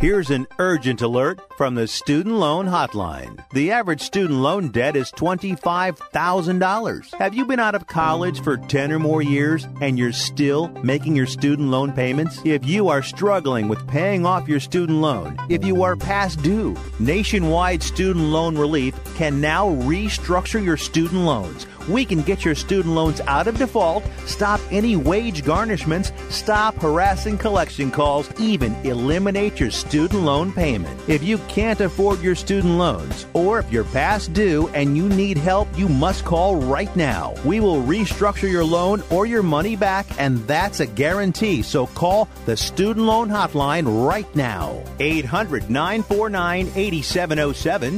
Here's an urgent alert from the Student Loan Hotline. The average student loan debt is $25,000. Have you been out of college for 10 or more years and you're still making your student loan payments? If you are struggling with paying off your student loan, if you are past due, Nationwide Student Loan Relief can now restructure your student loans. We can get your student loans out of default, stop any wage garnishments, stop harassing collection calls, even eliminate your student loan payment. If you can't afford your student loans, or if you're past due and you need help, you must call right now. We will restructure your loan or your money back, and that's a guarantee. So call the Student Loan Hotline right now. 800-949-8707.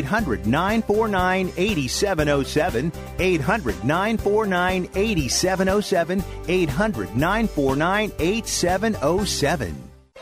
800-949-8707. 800-949-8707. 800-949-8707.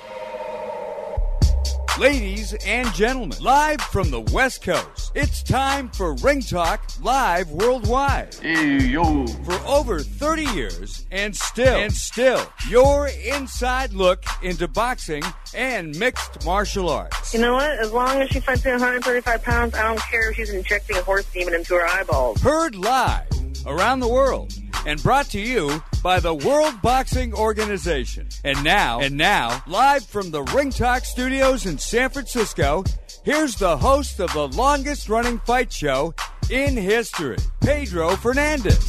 Ladies and gentlemen, live from the West Coast, it's time for Ring Talk Live Worldwide. Hey, yo. For over 30 years, and still, your inside look into boxing and mixed martial arts. You know what? As long as she fights at 135 pounds, I don't care if she's injecting a horse demon into her eyeballs. Heard live around the world and brought to you by the World Boxing Organization. And now, live from the Ring Talk Studios in San Francisco, here's the host of the longest-running fight show in history, Pedro Fernandez.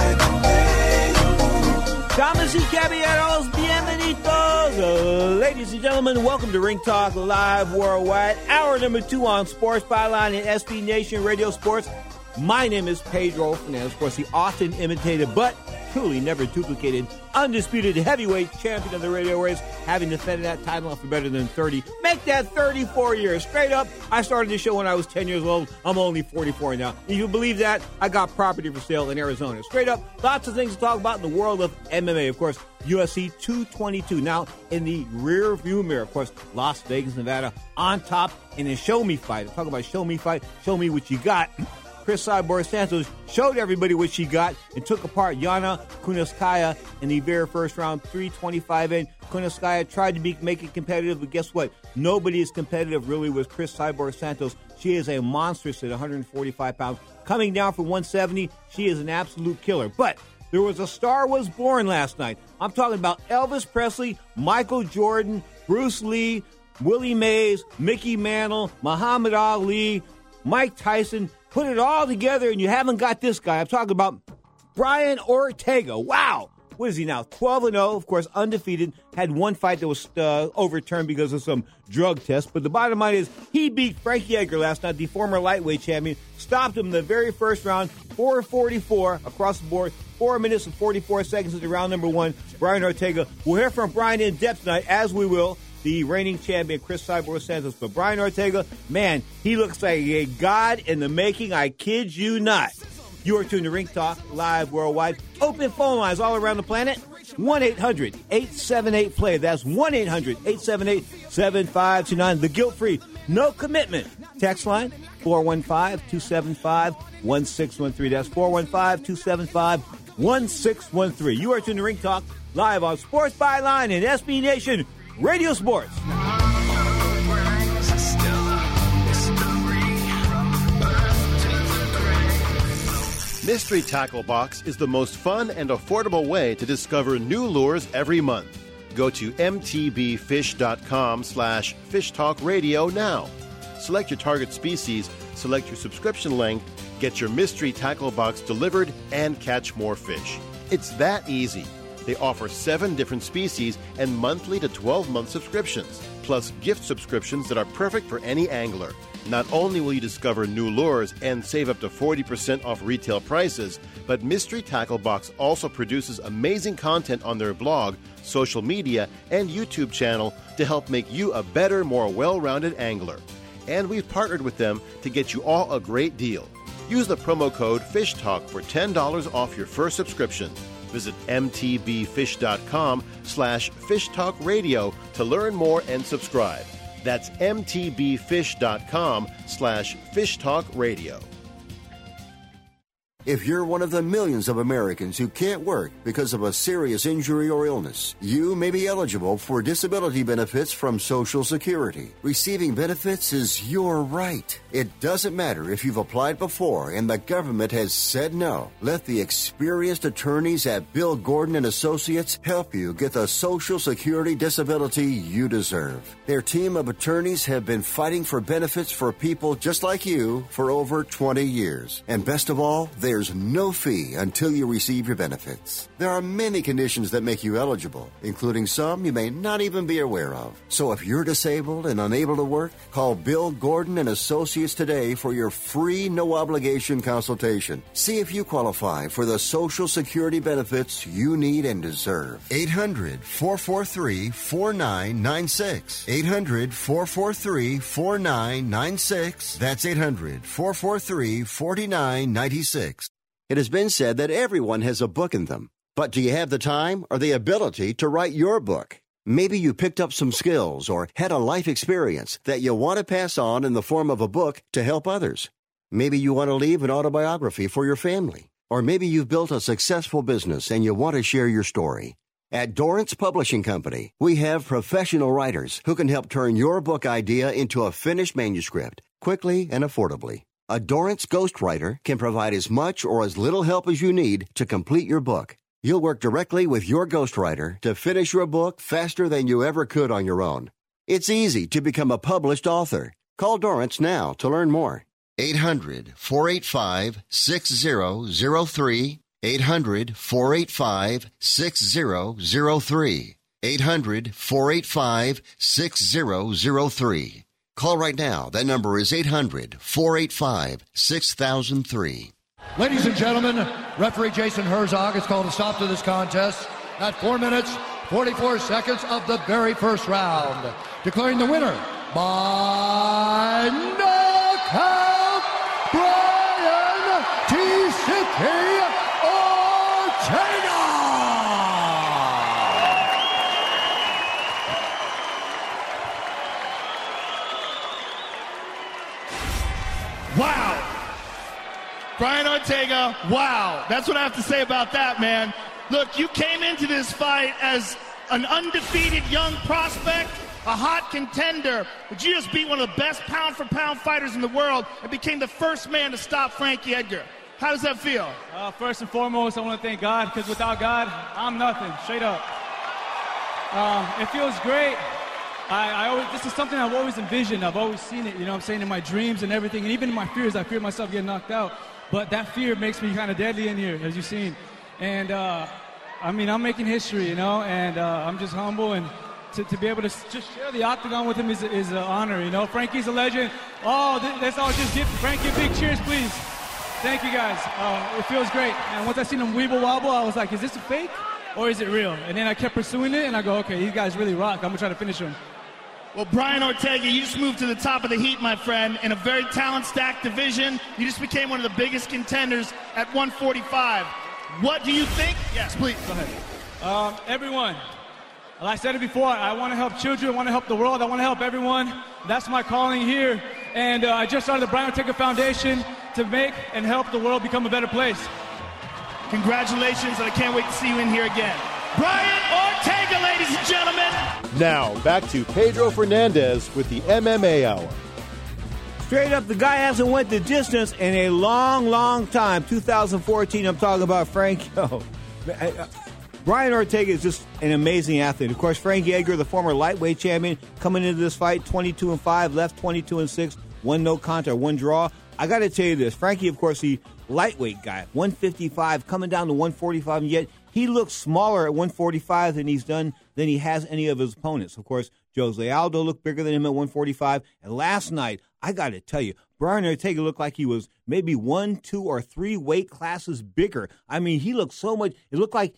Damas y caballeros, bienvenidos. Ladies and gentlemen, welcome to Ring Talk Live Worldwide, hour number 2 on Sports Byline and SB Nation Radio Sports. My name is Pedro Fernandez, of course, the often imitated but truly never duplicated, undisputed heavyweight champion of the radio race, having defended that title for better than 30. Make that 34 years. Straight up, I started this show when I was 10 years old. I'm only 44 now. If you believe that, I got property for sale in Arizona. Straight up, lots of things to talk about in the world of MMA. Of course, UFC 222. Now, in the rear view mirror, of course, Las Vegas, Nevada, on top in a show me fight. I'm talking about show me fight, show me what you got. Chris Cyborg Santos showed everybody what she got and took apart Yana Kunitskaya in the very first round, 325 in. Kunitskaya tried to make it competitive, but guess what? Nobody is competitive really with Chris Cyborg Santos. She is a monstrous at 145 pounds. Coming down from 170, she is an absolute killer. But there was a star was born last night. I'm talking about Elvis Presley, Michael Jordan, Bruce Lee, Willie Mays, Mickey Mantle, Muhammad Ali, Mike Tyson. Put it all together, and you haven't got this guy. I'm talking about Brian Ortega. Wow. What is he now? 12-0, of course, undefeated. Had one fight that was overturned because of some drug test. But the bottom line is he beat Frankie Edgar last night, the former lightweight champion. Stopped him in the very first round, 4:44 across the board. 4 minutes and 44 seconds into round number 1. Brian Ortega. We'll hear from Brian in depth tonight, as we will the reigning champion, Chris Cyborg Santos. But Brian Ortega, man, he looks like a god in the making. I kid you not. You are tuned to Ring Talk Live Worldwide. Open phone lines all around the planet. 1-800-878-PLAY. That's 1-800-878-7529. The guilt-free, no commitment text line, 415-275-1613. That's 415-275-1613. You are tuned to Ring Talk Live on Sports Byline and SB Nation Radio Sports. Mystery Tackle Box is the most fun and affordable way to discover new lures every month. Go to mtbfish.com/Fish Talk Radio now. Select your target species, select your subscription length, get your Mystery Tackle Box delivered, and catch more fish. It's that easy. They offer 7 different species and monthly to 12-month subscriptions, plus gift subscriptions that are perfect for any angler. Not only will you discover new lures and save up to 40% off retail prices, but Mystery Tackle Box also produces amazing content on their blog, social media, and YouTube channel to help make you a better, more well-rounded angler. And we've partnered with them to get you all a great deal. Use the promo code FISHTALK for $10 off your first subscription. Visit mtbfish.com/Fish Talk Radio to learn more and subscribe. That's mtbfish.com/Fish Talk Radio. If you're one of the millions of Americans who can't work because of a serious injury or illness, you may be eligible for disability benefits from Social Security. Receiving benefits is your right. It doesn't matter if you've applied before and the government has said no. Let the experienced attorneys at Bill Gordon and Associates help you get the Social Security disability you deserve. Their team of attorneys have been fighting for benefits for people just like you for over 20 years. And best of all, there's no fee until you receive your benefits. There are many conditions that make you eligible, including some you may not even be aware of. So if you're disabled and unable to work, call Bill Gordon and Associates today for your free no-obligation consultation. See if you qualify for the Social Security benefits you need and deserve. 800-443-4996. 800-443-4996. That's 800-443-4996. It has been said that everyone has a book in them. But do you have the time or the ability to write your book? Maybe you picked up some skills or had a life experience that you want to pass on in the form of a book to help others. Maybe you want to leave an autobiography for your family. Or maybe you've built a successful business and you want to share your story. At Dorrance Publishing Company, we have professional writers who can help turn your book idea into a finished manuscript quickly and affordably. A Dorrance ghostwriter can provide as much or as little help as you need to complete your book. You'll work directly with your ghostwriter to finish your book faster than you ever could on your own. It's easy to become a published author. Call Dorrance now to learn more. 800-485-6003. 800-485-6003. 800-485-6003. Call right now. That number is 800-485-6003. Ladies and gentlemen, referee Jason Herzog has called a stop to this contest at 4 minutes, 44 seconds of the very first round, declaring the winner by knockout, Brian T-City Ortega! Wow. Brian Ortega, wow. That's what I have to say about that, man. Look, you came into this fight as an undefeated young prospect, a hot contender, but you just beat one of the best pound-for-pound fighters in the world and became the first man to stop Frankie Edgar. How does that feel? First and foremost, I want to thank God, because without God, I'm nothing, straight up. It feels great. This is something I've always envisioned. I've always seen it, you know what I'm saying, in my dreams and everything. And even in my fears, I fear myself getting knocked out. But that fear makes me kind of deadly in here, as you've seen. And, I'm making history, you know, and I'm just humble. And to be able to just share the octagon with him is an honor, you know. Frankie's a legend. Let's all just give Frankie a big cheers, please. Thank you, guys. It feels great. And once I seen him weeble wobble, I was like, is this a fake or is it real? And then I kept pursuing it, and I go, okay, these guys really rock. I'm going to try to finish him. Well, Brian Ortega, you just moved to the top of the heat, my friend, in a very talent-stacked division. You just became one of the biggest contenders at 145. What do you think? Yes, please, go ahead. Everyone, like I said it before, I want to help children, I want to help the world, I want to help everyone. That's my calling here. And I just started the Brian Ortega Foundation to make and help the world become a better place. Congratulations, and I can't wait to see you in here again. Brian Ortega, ladies and gentlemen. Now, back to Pedro Fernandez with the MMA Hour. Straight up, the guy hasn't went the distance in a long, long time. 2014, I'm talking about Franco. Brian Ortega is just an amazing athlete. Of course, Frankie Edgar, the former lightweight champion, coming into this fight 22-5, left 22-6, one no contest, one draw. I got to tell you this. Frankie, of course, the lightweight guy, 155, coming down to 145, and yet he looks smaller at 145 than he has any of his opponents. Of course, Jose Aldo looked bigger than him at 145. And last night, I got to tell you, Brian Ortega looked like he was maybe 1, 2, or 3 weight classes bigger. I mean, he looked so much. It looked like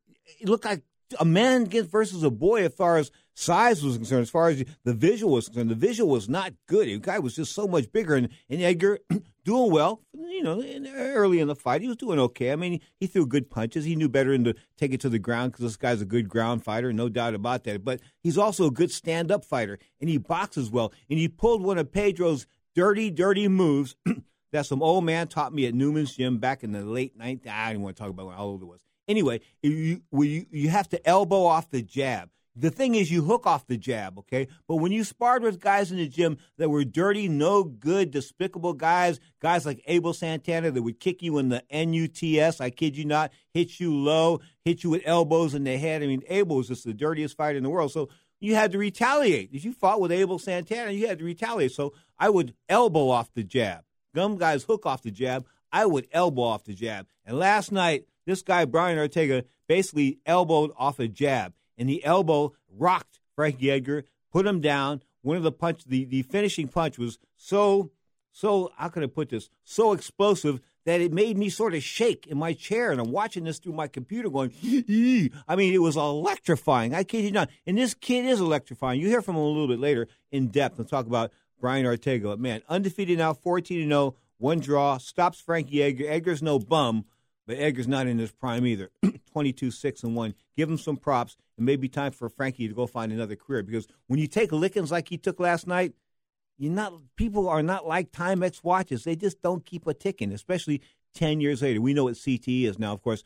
a man versus a boy as far as size was concerned, as far as the visual was concerned. The visual was not good. The guy was just so much bigger. And Edgar doing well, you know, early in the fight. He was doing okay. I mean, he threw good punches. He knew better than to take it to the ground because this guy's a good ground fighter, no doubt about that. But he's also a good stand-up fighter, and he boxes well. And he pulled one of Pedro's dirty moves that some old man taught me at Newman's Gym back in the late 90s. I don't want to talk about how old it was. Anyway, you have to elbow off the jab. The thing is, you hook off the jab, okay? But when you sparred with guys in the gym that were dirty, no good, despicable guys like Abel Santana that would kick you in the NUTS, I kid you not, hit you low, hit you with elbows in the head. I mean, Abel was just the dirtiest fighter in the world. So you had to retaliate. If you fought with Abel Santana, you had to retaliate. So I would elbow off the jab. Some guys hook off the jab. I would elbow off the jab. And last night, this guy, Brian Ortega, basically elbowed off a jab. And the elbow rocked Frankie Edgar, put him down. One of the punch, the finishing punch was so, how can I put this, so explosive that it made me sort of shake in my chair. And I'm watching this through my computer going, I mean, it was electrifying. I kid you not. And this kid is electrifying. You hear from him a little bit later in depth and talk about Brian Ortega. Man, undefeated now, 14-0, one draw, stops Frankie Edgar. Edgar's no bum, but Edgar's not in his prime either. 22-6-1. Give him some props. It may be time for Frankie to go find another career, because when you take lickings like he took last night, people are not like Timex watches. They just don't keep a ticking, especially 10 years later. We know what CTE is now, of course.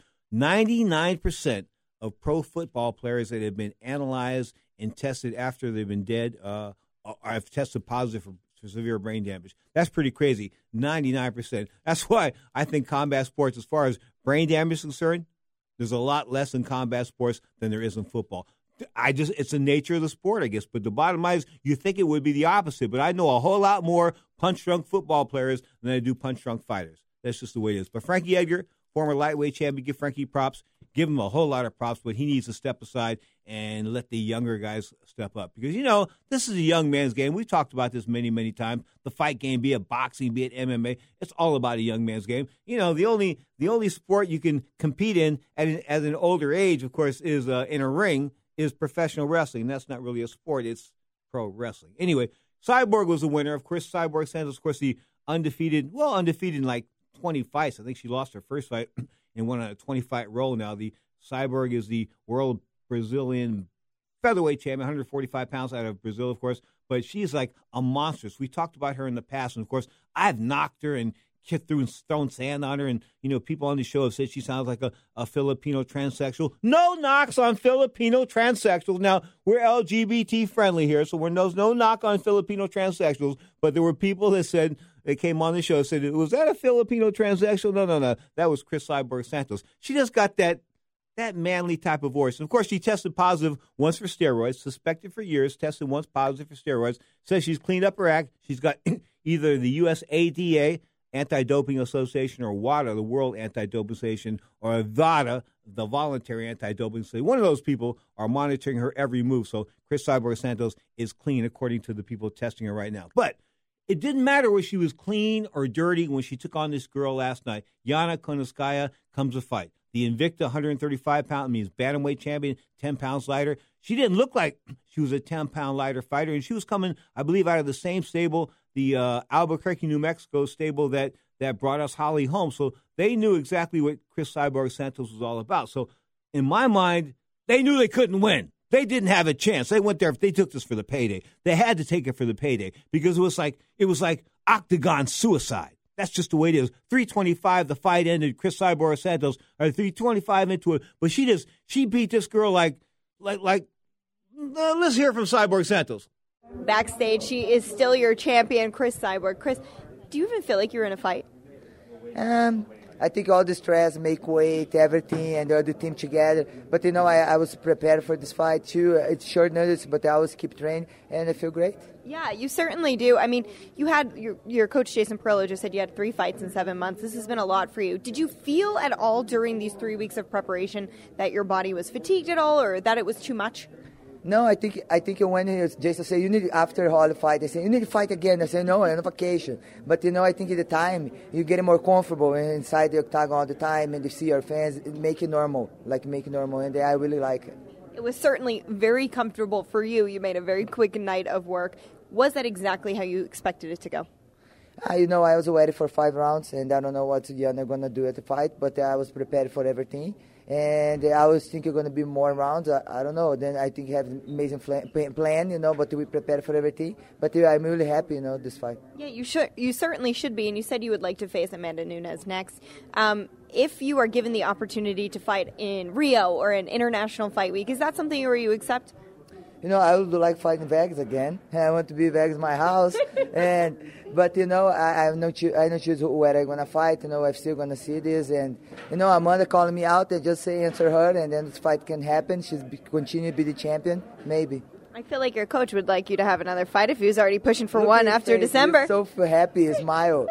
99% of pro football players that have been analyzed and tested after they've been dead have tested positive for severe brain damage. That's pretty crazy, 99%. That's why I think combat sports, as far as brain damage is concerned, there's a lot less in combat sports than there is in football. It's the nature of the sport, I guess. But the bottom line is, you think it would be the opposite. But I know a whole lot more punch-drunk football players than I do punch-drunk fighters. That's just the way it is. But Frankie Edgar, former lightweight champion, give Frankie props. Give him a whole lot of props, but he needs to step aside and let the younger guys step up. Because, this is a young man's game. We've talked about this many, many times. The fight game, be it boxing, be it MMA, it's all about a young man's game. The only sport you can compete in at an older age, of course, is in a ring, is professional wrestling. That's not really a sport. It's pro wrestling. Anyway, Cyborg was the winner. Of course, Cyborg Santos, of course, the undefeated in like 20 fights. I think she lost her first fight and went on a 20-fight roll now. The Cyborg is the world Brazilian featherweight champion, 145 pounds out of Brazil, of course. But she's like a monstrous. We talked about her in the past, and, of course, I've knocked her and thrown sand on her, and, people on the show have said she sounds like a Filipino transsexual. No knocks on Filipino transsexuals. Now, we're LGBT friendly here, so there's no knock on Filipino transsexuals, but there were people that said, they came on the show and said, was that a Filipino transsexual? No. That was Chris Cyborg Santos. She just got that manly type of voice. And, of course, she tested positive once for steroids, suspected for years, tested once positive for steroids, says she's cleaned up her act. She's got either the USADA, Anti-Doping Association, or WADA, the World Anti-Doping Association, or VADA, the Voluntary Anti-Doping Association. One of those people are monitoring her every move. So Chris Cyborg Santos is clean, according to the people testing her right now. But it didn't matter whether she was clean or dirty when she took on this girl last night. Yana Kunitskaya comes to fight. The Invicta 135-pound, means bantamweight champion, 10 pounds lighter. She didn't look like she was a 10-pound lighter fighter, and she was coming, I believe, out of the same stable, the Albuquerque, New Mexico stable that brought us Holly home. So they knew exactly what Chris Cyborg Santos was all about. So in my mind, they knew they couldn't win. They didn't have a chance. They went there. They took this for the payday. They had to take it for the payday because it was like octagon suicide. That's just the way it is. 3:25, the fight ended. Chris Cyborg Santos, 3:25 into it, but she beat this girl like. Let's hear from Cyborg Santos. Backstage, she is still your champion, Chris Cyborg. Chris, do you even feel like you're in a fight? I think all the stress, make weight, everything, and the other team together. But, I was prepared for this fight, too. It's short notice, but I always keep training, and I feel great. Yeah, you certainly do. I mean, you had your coach, Jason Perillo, just said you had 3 fights in 7 months. This has been a lot for you. Did you feel at all during these 3 weeks of preparation that your body was fatigued at all, or that it was too much? No, I think when Jason said, you need, after all the fight, they say, you need to fight again. I say, no, I'm on vacation. But, I think at the time, you get more comfortable inside the octagon all the time, and you see your fans, make it normal, and I really like it. It was certainly very comfortable for you. You made a very quick night of work. Was that exactly how you expected it to go? I was ready for 5 rounds, and I don't know what Yana going to do at the fight, but I was prepared for everything. And I was thinking going to be more rounds. I don't know. Then I think you have an amazing plan, but we prepared for everything. But I'm really happy, this fight. Yeah, you certainly should be. And you said you would like to face Amanda Nunes next. If you are given the opportunity to fight in Rio or an International Fight Week, is that something where you accept? I would like fighting Vegas again. I want to be Vegas, my house. But I don't choose where I'm gonna fight. I'm still gonna see this, and Amanda calling me out. And just say answer her, and then this fight can happen. She's continue to be the champion, maybe. I feel like your coach would like you to have another fight if he was already pushing for one after December. He's so happy, smile.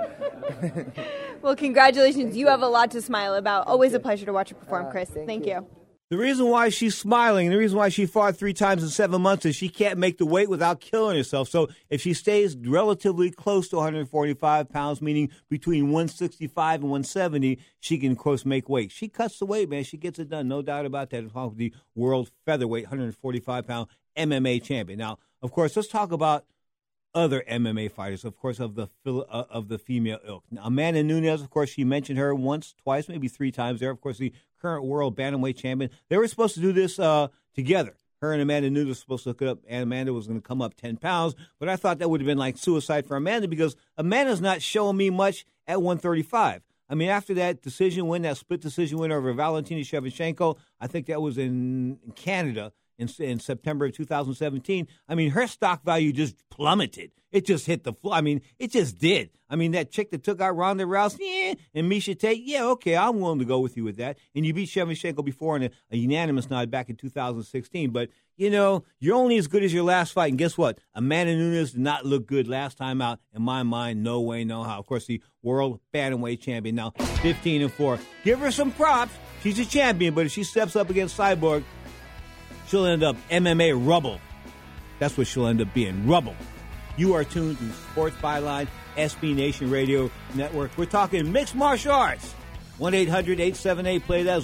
Well, congratulations. You have a lot to smile about. Always a pleasure to watch you perform, Chris. Thank you. The reason why she's smiling, the reason why she fought 3 times in 7 months is she can't make the weight without killing herself. So if she stays relatively close to 145 pounds, meaning between 165 and 170, she can, of course, make weight. She cuts the weight, man. She gets it done. No doubt about that. It's the world featherweight, 145-pound MMA champion. Now, of course, let's talk about other MMA fighters, of course, of the female ilk. Now, Amanda Nunes, of course, she mentioned her once, twice, maybe 3 times there. Of course, the current world bantamweight champion. They were supposed to do this together. Her and Amanda Nunes were supposed to hook it up, and Amanda was going to come up 10 pounds. But I thought that would have been like suicide for Amanda because Amanda's not showing me much at 135. I mean, after that that split decision win over Valentina Shevchenko, I think that was in Canada, in September of 2017, I mean, her stock value just plummeted. It just hit the floor. I mean, it just did. I mean, that chick that took out Ronda Rousey and Miesha Tate, okay, I'm willing to go with you with that. And you beat Shevchenko before in a unanimous nod back in 2016. But, you're only as good as your last fight. And guess what? Amanda Nunes did not look good last time out. In my mind, no way, no how. Of course, the world bantamweight champion now 15-4. Give her some props. She's a champion, but if she steps up against Cyborg, she'll end up MMA rubble. That's what she'll end up being, rubble. You are tuned to Sports Byline, SB Nation Radio Network. We're talking mixed martial arts. 1-800-878-PLAY. That's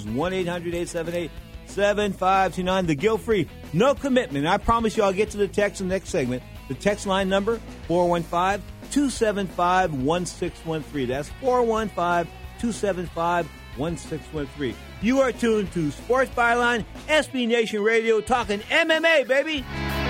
1-800-878-7529. The guilt-free, no commitment. I promise you I'll get to the text in the next segment. The text line number, 415-275-1613. That's 415-275-1613. You are tuned to Sports Byline, SB Nation Radio, talking MMA, baby.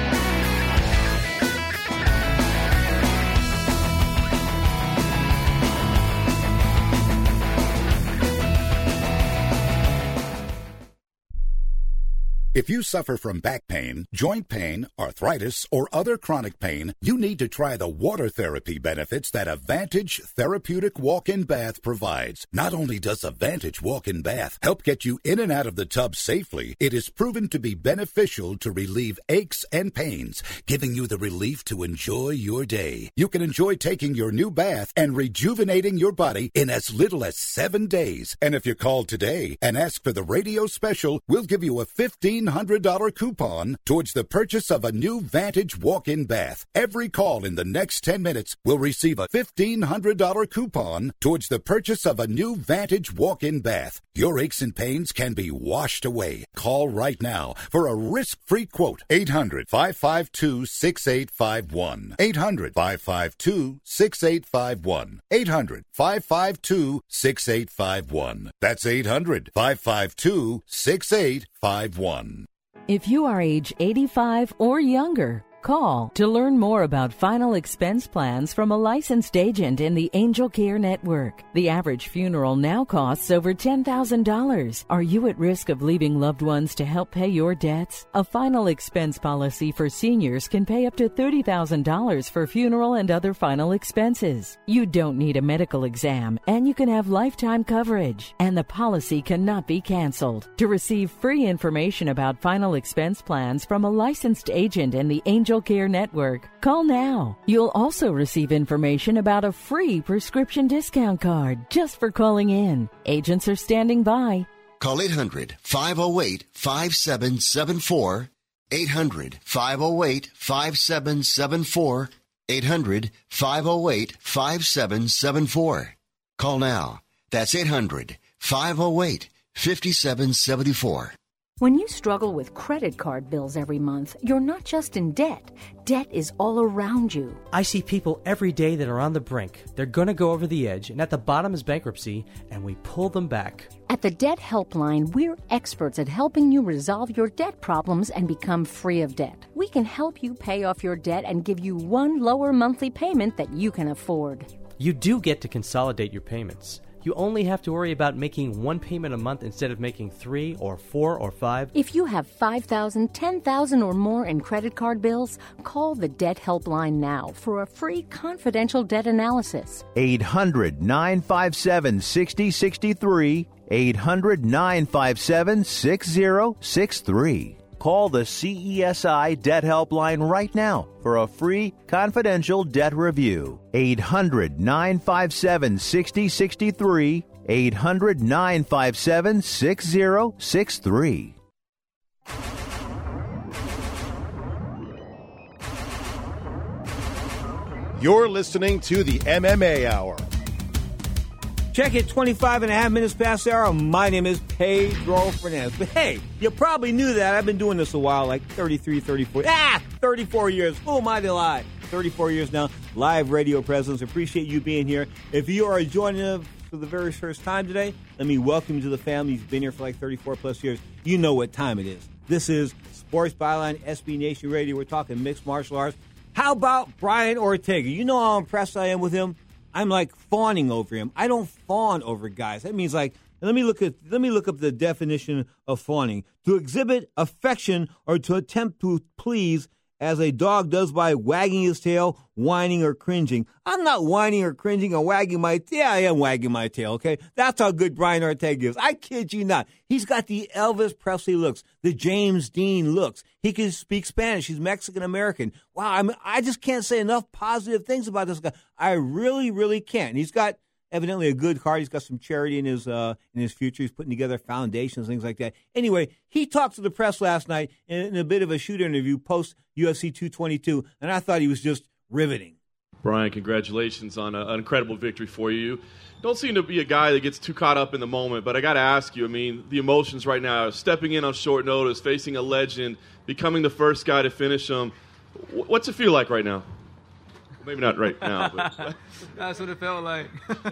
If you suffer from back pain, joint pain, arthritis, or other chronic pain, you need to try the water therapy benefits that Advantage Therapeutic Walk-In Bath provides. Not only does Advantage Walk-In Bath help get you in and out of the tub safely, it is proven to be beneficial to relieve aches and pains, giving you the relief to enjoy your day. You can enjoy taking your new bath and rejuvenating your body in as little as 7 days. And if you call today and ask for the radio special, we'll give you a $1,500 coupon towards the purchase of a new Vantage walk-in bath. Every call in the next 10 minutes will receive a $1,500 coupon towards the purchase of a new Vantage walk-in bath. Your aches and pains can be washed away. Call right now for a risk-free quote. 800-552-6851. 800-552-6851. 800-552-6851. That's 800-552-6851. If you are age 85 or younger, call to learn more about final expense plans from a licensed agent in the Angel Care Network. The average funeral now costs over $10,000. Are you at risk of leaving loved ones to help pay your debts? A final expense policy for seniors can pay up to $30,000 for funeral and other final expenses. You don't need a medical exam, and you can have lifetime coverage, and the policy cannot be canceled. To receive free information about final expense plans from a licensed agent in the Angel Care Network, call now. You'll also receive information about a free prescription discount card just for calling in. Agents are standing by. Call 800-508-5774. 800-508-5774. 800-508-5774. Call now. That's 800-508-5774. When you struggle with credit card bills every month, you're not just in debt. Debt is all around you. I see people every day that are on the brink. They're going to go over the edge, and at the bottom is bankruptcy, and we pull them back. At the Debt Helpline, we're experts at helping you resolve your debt problems and become free of debt. We can help you pay off your debt and give you one lower monthly payment that you can afford. You do get to consolidate your payments. You only have to worry about making one payment a month instead of making 3 or 4 or 5. If you have $5,000, $10,000 or more in credit card bills, call the Debt Helpline now for a free confidential debt analysis. 800-957-6063. 800-957-6063. Call the CESI Debt Helpline right now for a free confidential debt review. 800-957-6063. 800-957-6063. You're listening to the MMA Hour. Check it, 25 and a half minutes past the hour. My name is Pedro Fernandez. But hey, you probably knew that. I've been doing this a while, like 34 years. Who am I to lie? 34 years now, live radio presence. Appreciate you being here. If you are joining us for the very first time today, let me welcome you to the family. You've been here for like 34 plus years. You know what time it is. This is Sports Byline, SB Nation Radio. We're talking mixed martial arts. How about Brian Ortega? You know how impressed I am with him? I'm like fawning over him. I don't fawn over guys. That means like, let me look up the definition of fawning. To exhibit affection or to attempt to please as a dog does by wagging his tail, whining or cringing. I'm not whining or cringing or wagging my tail. Yeah, I am wagging my tail, okay? That's how good Brian Ortega is. I kid you not. He's got the Elvis Presley looks, the James Dean looks. He can speak Spanish. He's Mexican-American. Wow, I just can't say enough positive things about this guy. I really, really can't. And he's got evidently a good heart. He's got some charity in his future. He's putting together foundations, things like that. Anyway, he talked to the press last night in a bit of a shoot interview post UFC 222, and I thought he was just riveting. Brian, congratulations on an incredible victory for you. Don't seem to be a guy that gets too caught up in the moment, but I got to ask you, I mean, the emotions right now, stepping in on short notice, facing a legend, becoming the first guy to finish him. What's it feel like right now? Maybe not right now, but that's what it felt like.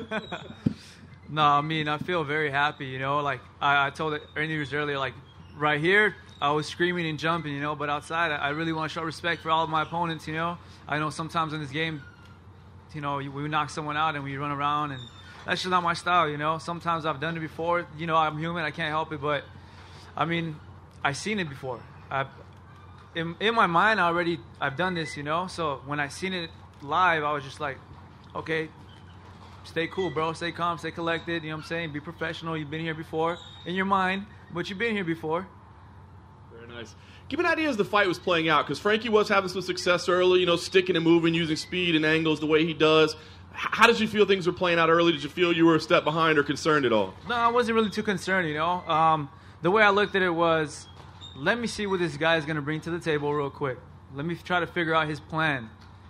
No, I mean, I feel very happy, you know. Like I told the interviewers earlier, like right here, I was screaming and jumping, you know, but outside, I really want to show respect for all of my opponents, you know. I know sometimes in this game, you know, we knock someone out and we run around, and that's just not my style, you know. Sometimes I've done it before. You know, I'm human. I can't help it, but, I mean, I've seen it before. In my mind, I've done this, you know. So when I seen it live, I was just like, okay, stay cool, bro. Stay calm, stay collected, you know what I'm saying? Be professional. You've been here before in your mind, but you've been here before. Very nice. Give me an idea as the fight was playing out, because Frankie was having some success early, you know, sticking and moving, using speed and angles the way he does. How did you feel things were playing out early? Did you feel you were a step behind or concerned at all? No, I wasn't really too concerned, you know. The way I looked at it was, let me see what this guy is going to bring to the table real quick. Let me try to figure out his plan.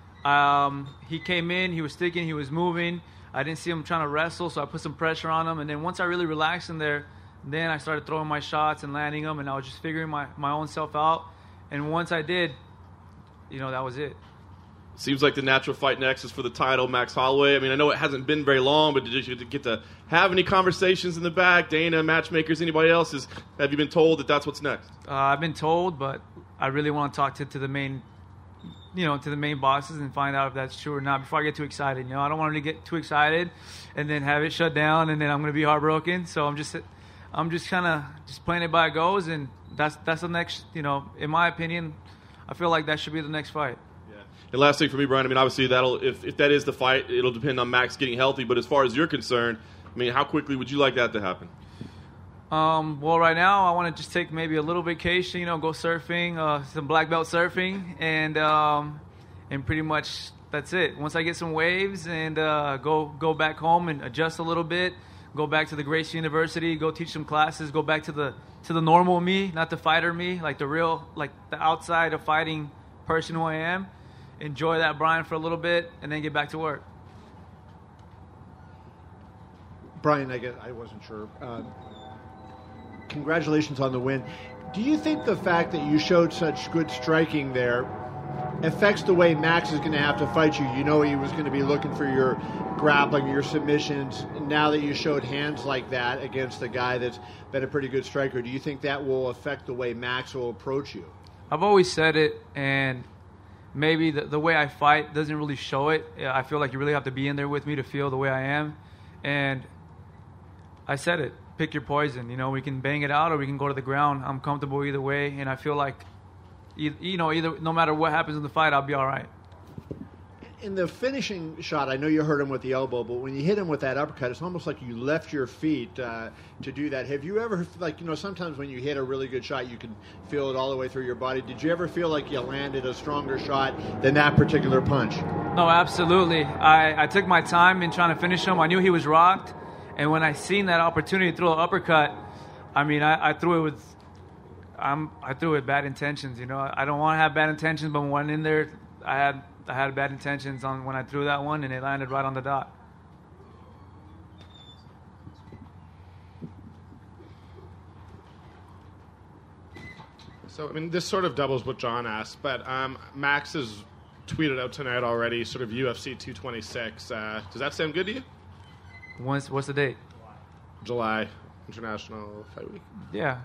He came in, he was sticking, he was moving. I didn't see him trying to wrestle, so I put some pressure on him. And then once I really relaxed in there, then I started throwing my shots and landing them, and I was just figuring my own self out. And once I did, you know, that was it. Seems like the natural fight next is for the title, Max Holloway. I mean, I know it hasn't been very long, but did you get to have any conversations in the back? Dana, matchmakers, anybody else? Have you been told that that's what's next? I've been told, but I really want to talk to the main, you know, to the main bosses and find out if that's true or not before I get too excited. You know, I don't want to get too excited and then have it shut down, and then I'm going to be heartbroken. So I'm just kind of just playing it by it goes, and that's the next, you know, in my opinion, I feel like that should be the next fight. And last thing for me, Brian, I mean, obviously if that is the fight, it'll depend on Max getting healthy. But as far as you're concerned, I mean, how quickly would you like that to happen? Well, right now I want to just take maybe a little vacation, you know, go surfing, some black belt surfing, and pretty much that's it. Once I get some waves and go back home and adjust a little bit, go back to the Gracie University, go teach some classes, go back to the normal me, not the fighter me, like the real, like the outside of fighting person who I am. Enjoy that, Brian, for a little bit, and then get back to work. Brian, I wasn't sure. Congratulations on the win. Do you think the fact that you showed such good striking there affects the way Max is going to have to fight you? You know he was going to be looking for your grappling, your submissions. Now that you showed hands like that against a guy that's been a pretty good striker, do you think that will affect the way Max will approach you? I've always said it, and maybe the way I fight doesn't really show it. I feel like you really have to be in there with me to feel the way I am. And I said it, pick your poison. You know, we can bang it out or we can go to the ground. I'm comfortable either way, and I feel like, either no matter what happens in the fight, I'll be all right. In the finishing shot, I know you hurt him with the elbow, but when you hit him with that uppercut, it's almost like you left your feet to do that. Have you ever, sometimes when you hit a really good shot, you can feel it all the way through your body. Did you ever feel like you landed a stronger shot than that particular punch? No, absolutely. I took my time in trying to finish him. I knew he was rocked, and when I seen that opportunity to throw an uppercut, I threw it with I threw it with bad intentions. You know, I don't want to have bad intentions, but when I went in there, I had bad intentions on when I threw that one, and it landed right on the dot. So, this sort of doubles what John asked, but Max has tweeted out tonight already, sort of UFC 226. Does that sound good to you? What's the date? July, International Fight Week. Yeah.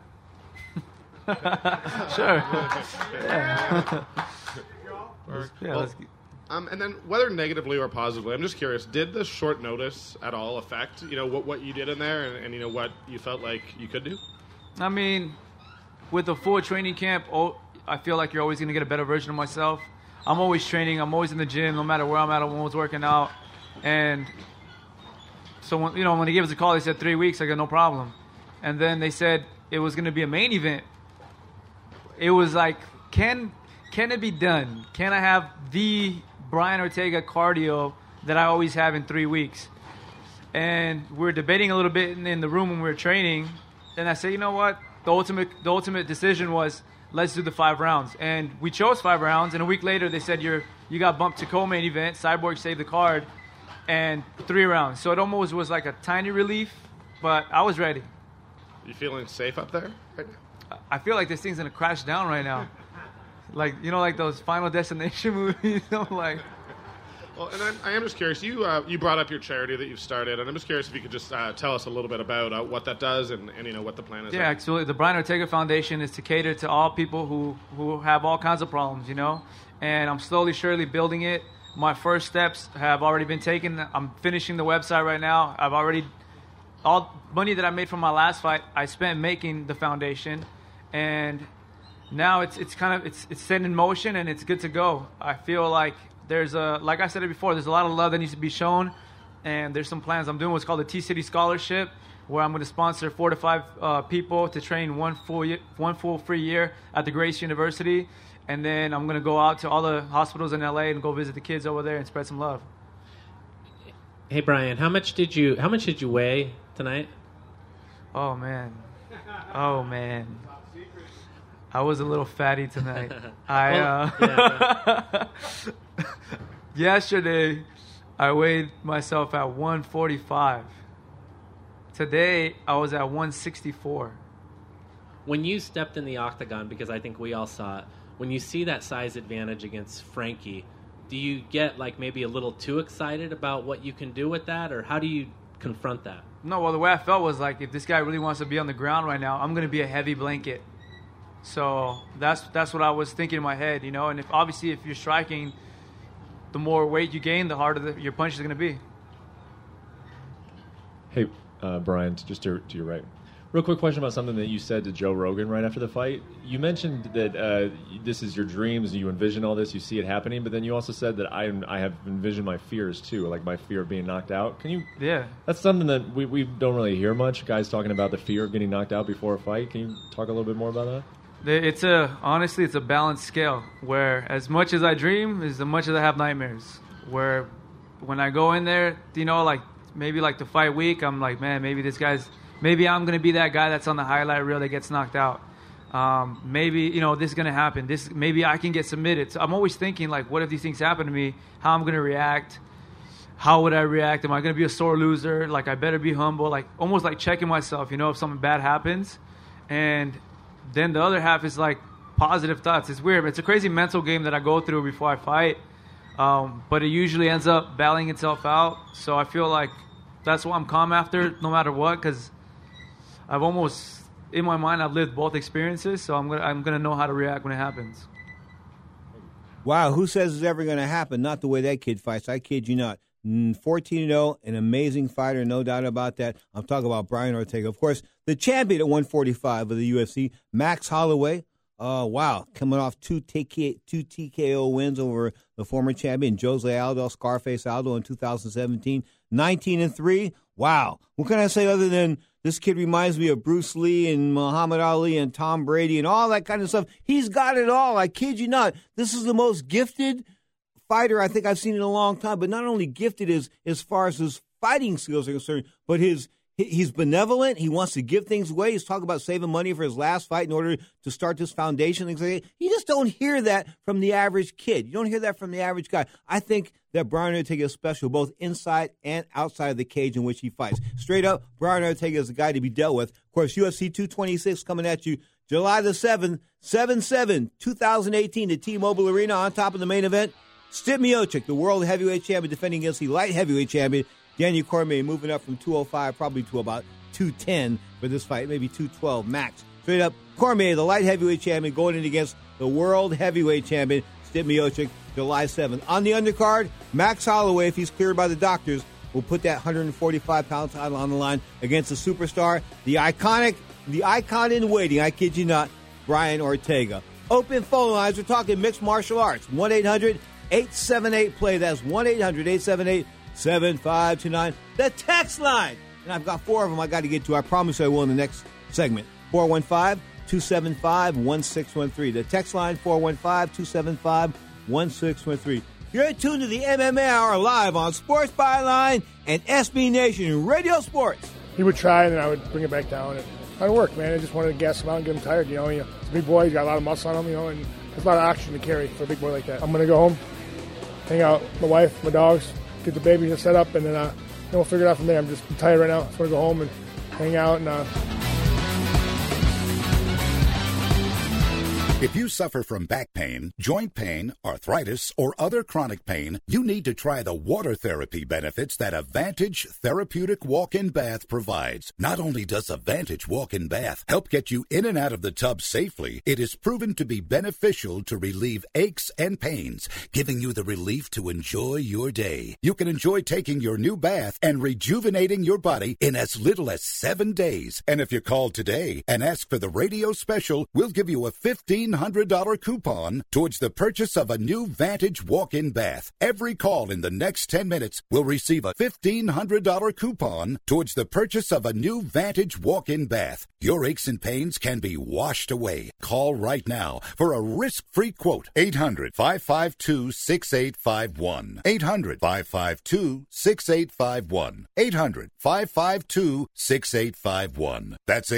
Sure. Yeah. Let's get... And then whether negatively or positively, I'm just curious, did the short notice at all affect, what you did in there and what you felt like you could do? With a full training camp, I feel like you're always going to get a better version of myself. I'm always training. I'm always in the gym, no matter where I'm at. I'm always working out. And so, when they gave us a call, they said 3 weeks. I got no problem. And then they said it was going to be a main event. It was like, can it be done? Can I have the Brian Ortega cardio that I always have in 3 weeks? And we're debating a little bit in the room when we were training. And I said, you know what? The ultimate decision was, let's do the 5 rounds. And we chose 5 rounds. And a week later, they said, you got bumped to co-main event. Cyborg saved the card. And 3 rounds. So it almost was like a tiny relief. But I was ready. You feeling safe up there right now? I feel like this thing's going to crash down right now. Like those Final Destination movies. I'm like... Well, and I am just curious. You brought up your charity that you've started, and I'm just curious if you could just tell us a little bit about what that does and what the plan is. Yeah, absolutely. The Brian Ortega Foundation is to cater to all people who have all kinds of problems, And I'm slowly, surely building it. My first steps have already been taken. I'm finishing the website right now. All money that I made from my last fight, I spent making the foundation, and now it's set in motion and it's good to go. I feel like like I said it before, there's a lot of love that needs to be shown, and there's some plans. I'm doing what's called the T-City Scholarship, where I'm going to sponsor 4 to 5 people to train one full free year at the Grace University, and then I'm going to go out to all the hospitals in LA and go visit the kids over there and spread some love. Hey Brian, how much did you weigh tonight? Oh man. I was a little fatty tonight. Yesterday, I weighed myself at 145. Today, I was at 164. When you stepped in the octagon, because I think we all saw it, when you see that size advantage against Frankie, do you get maybe a little too excited about what you can do with that, or how do you confront that? No, well, the way I felt was if this guy really wants to be on the ground right now, I'm going to be a heavy blanket. So that's what I was thinking in my head, And if you're striking, the more weight you gain, the harder your punch is going to be. Hey, Brian, just to your right. Real quick question about something that you said to Joe Rogan right after the fight. You mentioned that this is your dreams, you envision all this, you see it happening, but then you also said that I have envisioned my fears too, like my fear of being knocked out. Can you? Yeah. That's something that we don't really hear much, guys talking about the fear of getting knocked out before a fight. Can you talk a little bit more about that? Honestly, it's a balanced scale where as much as I dream, as much as I have nightmares. Where when I go in there, maybe the fight week, I'm like, man, maybe I'm going to be that guy that's on the highlight reel that gets knocked out. Maybe, this is going to happen. Maybe I can get submitted. So I'm always thinking, what if these things happen to me? How I'm going to react? How would I react? Am I going to be a sore loser? I better be humble. Almost checking myself, if something bad happens. And then the other half is like positive thoughts. It's weird. It's a crazy mental game that I go through before I fight, but it usually ends up battling itself out. So I feel like that's why I'm calm after, no matter what, because I've almost, in my mind, I've lived both experiences, so I'm gonna know how to react when it happens. Wow, who says it's ever going to happen? Not the way that kid fights. I kid you not. 14-0, an amazing fighter, no doubt about that. I'm talking about Brian Ortega. Of course, the champion at 145 of the UFC, Max Holloway. Wow, coming off two TKO wins over the former champion, Jose Aldo, Scarface Aldo in 2017. 19-3. Wow. What can I say other than this kid reminds me of Bruce Lee and Muhammad Ali and Tom Brady and all that kind of stuff. He's got it all. I kid you not. This is the most gifted fighter I think I've seen in a long time, but not only gifted as far as his fighting skills are concerned, but he's benevolent. He wants to give things away. He's talking about saving money for his last fight in order to start this foundation. You just don't hear that from the average kid. You don't hear that from the average guy. I think that Brian Ortega is special both inside and outside of the cage in which he fights. Straight up, Brian Ortega is the guy to be dealt with. Of course, UFC 226 coming at you July the 7th, 7/7, 2018 at T-Mobile Arena. On top of the main event, Stipe Miocic, the world heavyweight champion, defending against the light heavyweight champion, Daniel Cormier, moving up from 205 probably to about 210 for this fight, maybe 212 max. Straight up, Cormier, the light heavyweight champion, going in against the world heavyweight champion, Stipe Miocic, July 7th. On the undercard, Max Holloway, if he's cleared by the doctors, will put that 145-pound title on the line against the superstar, the icon in waiting, I kid you not, Brian Ortega. Open phone lines, we're talking mixed martial arts, 1-800-878-PLAY. That's 1-800-878-7529. The text line, and I've got 4 of them I got to get to. I promise I will in the next segment. 415-275-1613. The text line, 415-275-1613. You're tuned to the MMA Hour live on Sports Byline and SB Nation Radio Sports. He would try, and then I would bring it back down. And it worked, man. I just wanted to gas him out and get him tired. He's a big boy. He's got a lot of muscle on him, and there's a lot of oxygen to carry for a big boy like that. I'm going to go home, hang out with my wife, my dogs, get the baby set up, and then we'll figure it out from there. I'm tired right now. I just want to go home and hang out. And If you suffer from back pain, joint pain, arthritis, or other chronic pain, you need to try the water therapy benefits that Advantage Therapeutic Walk-In Bath provides. Not only does Advantage Walk-In Bath help get you in and out of the tub safely, it is proven to be beneficial to relieve aches and pains, giving you the relief to enjoy your day. You can enjoy taking your new bath and rejuvenating your body in as little as 7 days. And if you call today and ask for the radio special, we'll give you a $1,500 coupon towards the purchase of a new Vantage Walk-In Bath. Every call in the next 10 minutes will receive a $1,500 coupon towards the purchase of a new Vantage Walk-In Bath. Your aches and pains can be washed away. Call right now for a risk-free quote. 800-552-6851. 800-552-6851. 800-552-6851. That's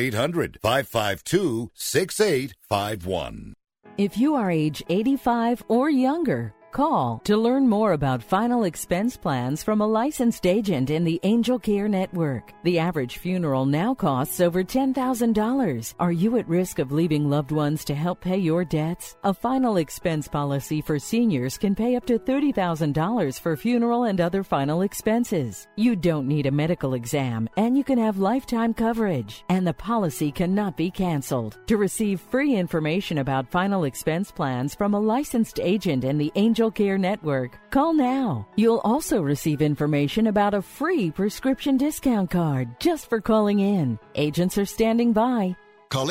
800-552-6851. If you are age 85 or younger, call to learn more about final expense plans from a licensed agent in the Angel Care Network. The average funeral now costs over $10,000. Are you at risk of leaving loved ones to help pay your debts? A final expense policy for seniors can pay up to $30,000 for funeral and other final expenses. You don't need a medical exam, and you can have lifetime coverage, and the policy cannot be canceled. To receive free information about final expense plans from a licensed agent in the Angel Care Network, call now. You'll also receive information about a free prescription discount card just for calling in. Agents are standing by. Call